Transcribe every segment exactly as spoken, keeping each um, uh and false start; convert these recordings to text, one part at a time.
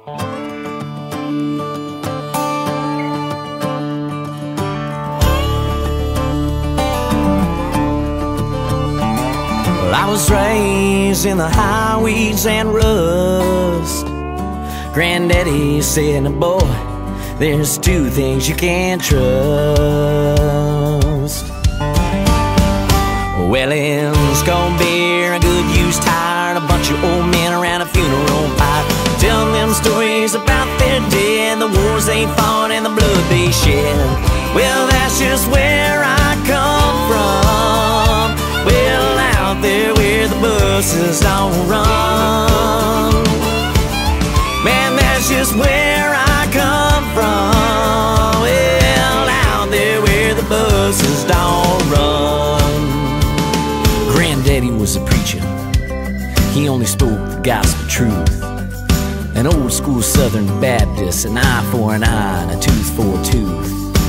Well, I was raised in the high weeds and rust. Granddaddy said, boy, there's two things you can't trust. Welling's cold beer, a good used tire, and a bunch of old men around a funeral pyre, telling them stories about their dead, the wars they fought and the blood they shed. Well, that's just where I come from. Well, out there where the buses don't run. Man, that's just where I come from. Well, out there where the buses don't run. Granddaddy was a preacher. He only spoke the gospel truth. An old school Southern Baptist, an eye for an eye and a tooth for a tooth.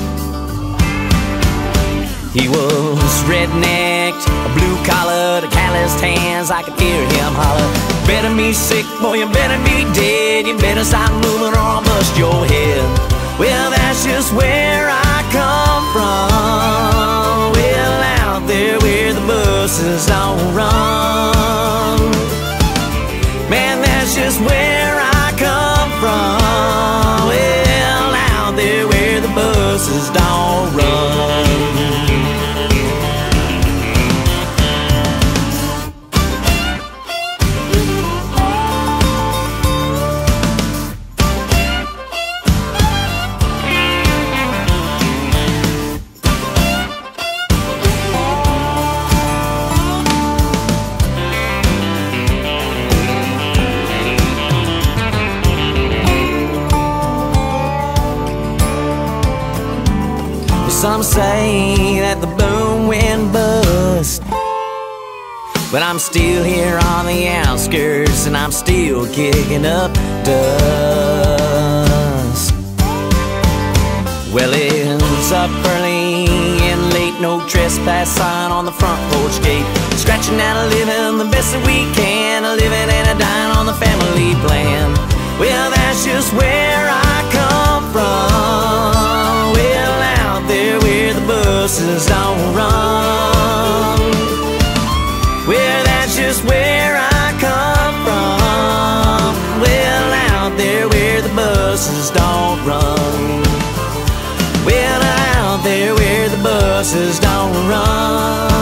He was red-necked, a blue-collared, a calloused hands. I could hear him holler, better be sick, boy, you better be dead. You better stop moving or I'll bust your head. Well, that's just where I come from. Well, out there where the buses don't run. Man, that's just where I come from. Well, out there where the buses don't run. Some say that the boom went bust, but I'm still here on the outskirts, and I'm still kicking up dust. Well, it's up early and late, no trespass sign on the front porch gate. Scratching out a living the best that we can, a living and a dying on the family plan. Well, that's just where I come from. Well, out there where the buses don't run. Well, that's just where I come from. Well, out there where the buses don't run. Well, out there where the buses don't run.